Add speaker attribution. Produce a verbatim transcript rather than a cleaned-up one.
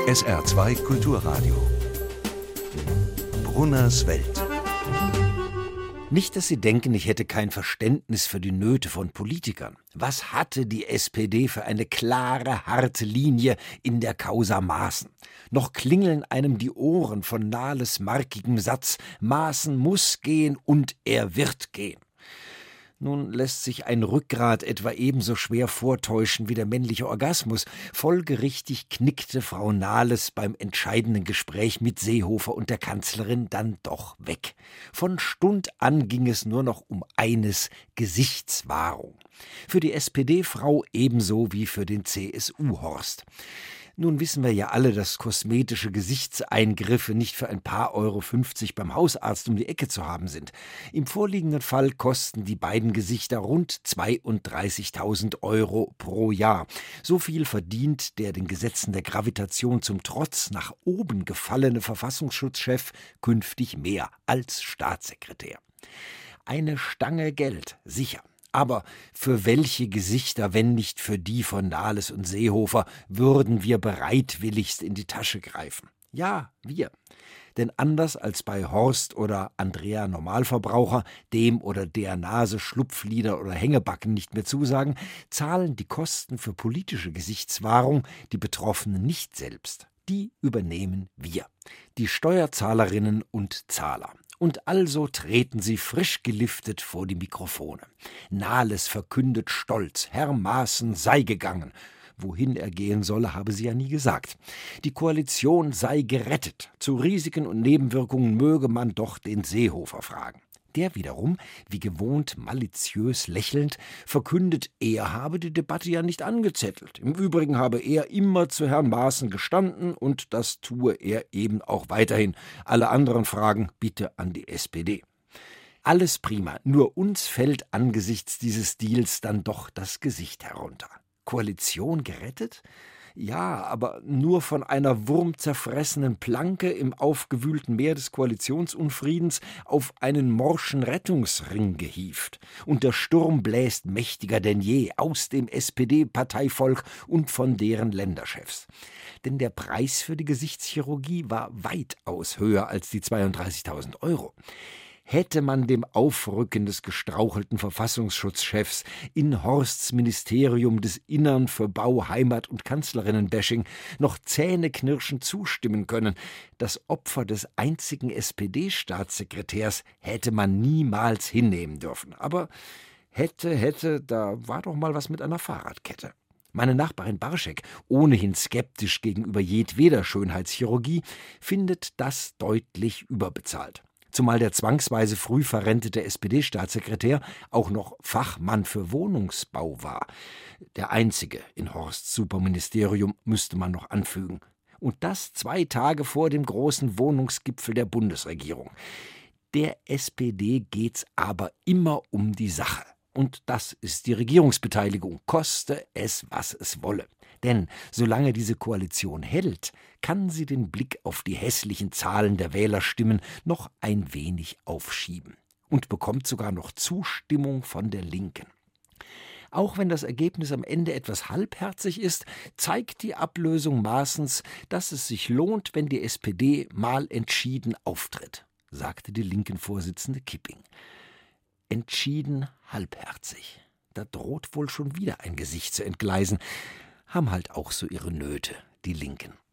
Speaker 1: S R zwei Kulturradio. Brunners Welt.
Speaker 2: Nicht, dass Sie denken, ich hätte kein Verständnis für die Nöte von Politikern. Was hatte die S P D für eine klare, harte Linie in der Causa Maaßen? Noch klingeln einem die Ohren von Nahles markigem Satz: Maaßen muss gehen und er wird gehen. Nun lässt sich ein Rückgrat etwa ebenso schwer vortäuschen wie der männliche Orgasmus. Folgerichtig knickte Frau Nahles beim entscheidenden Gespräch mit Seehofer und der Kanzlerin dann doch weg. Von Stund an ging es nur noch um eines: Gesichtswahrung. Für die S P D-Frau ebenso wie für den C S U-Horst. Nun wissen wir ja alle, dass kosmetische Gesichtseingriffe nicht für ein paar Euro fünfzig beim Hausarzt um die Ecke zu haben sind. Im vorliegenden Fall kosten die beiden Gesichter rund zweiunddreißigtausend Euro pro Jahr. So viel verdient der den Gesetzen der Gravitation zum Trotz nach oben gefallene Verfassungsschutzchef künftig mehr als Staatssekretär. Eine Stange Geld, sicher. Aber für welche Gesichter, wenn nicht für die von Nahles und Seehofer, würden wir bereitwilligst in die Tasche greifen? Ja, wir. Denn anders als bei Horst oder Andrea Normalverbraucher, dem oder der Nase Schlupflider oder Hängebacken nicht mehr zusagen, zahlen die Kosten für politische Gesichtswahrung die Betroffenen nicht selbst. Die übernehmen wir, die Steuerzahlerinnen und Zahler. Und also treten sie frisch geliftet vor die Mikrofone. Nahles verkündet stolz, Herr Maaßen sei gegangen. Wohin er gehen solle, habe sie ja nie gesagt. Die Koalition sei gerettet. Zu Risiken und Nebenwirkungen möge man doch den Seehofer fragen. Der wiederum, wie gewohnt maliziös lächelnd, verkündet, er habe die Debatte ja nicht angezettelt. Im Übrigen habe er immer zu Herrn Maaßen gestanden und das tue er eben auch weiterhin. Alle anderen Fragen bitte an die S P D. Alles prima, nur uns fällt angesichts dieses Deals dann doch das Gesicht herunter. Koalition gerettet? Ja, aber nur von einer wurmzerfressenen Planke im aufgewühlten Meer des Koalitionsunfriedens auf einen morschen Rettungsring gehievt. Und der Sturm bläst mächtiger denn je aus dem S P D-Parteivolk und von deren Länderchefs. Denn der Preis für die Gesichtschirurgie war weitaus höher als die zweiunddreißigtausend Euro. Hätte man dem Aufrücken des gestrauchelten Verfassungsschutzchefs in Horsts Ministerium des Innern für Bau, Heimat und Kanzlerinnenbashing noch zähneknirschend zustimmen können, das Opfer des einzigen S P D-Staatssekretärs hätte man niemals hinnehmen dürfen. Aber hätte, hätte, da war doch mal was mit einer Fahrradkette. Meine Nachbarin Barschek, ohnehin skeptisch gegenüber jedweder Schönheitschirurgie, findet das deutlich überbezahlt. Zumal der zwangsweise früh verrentete S P D-Staatssekretär auch noch Fachmann für Wohnungsbau war. Der einzige in Horsts Superministerium, müsste man noch anfügen. Und das zwei Tage vor dem großen Wohnungsgipfel der Bundesregierung. Der S P D geht's aber immer um die Sache. Und das ist die Regierungsbeteiligung, koste es, was es wolle. Denn solange diese Koalition hält, kann sie den Blick auf die hässlichen Zahlen der Wählerstimmen noch ein wenig aufschieben und bekommt sogar noch Zustimmung von der Linken. Auch wenn das Ergebnis am Ende etwas halbherzig ist, zeigt die Ablösung Maaßens, dass es sich lohnt, wenn die S P D mal entschieden auftritt, sagte die Linken-Vorsitzende Kipping. Entschieden halbherzig. Da droht wohl schon wieder ein Gesicht zu entgleisen. Haben halt auch so ihre Nöte, die Linken.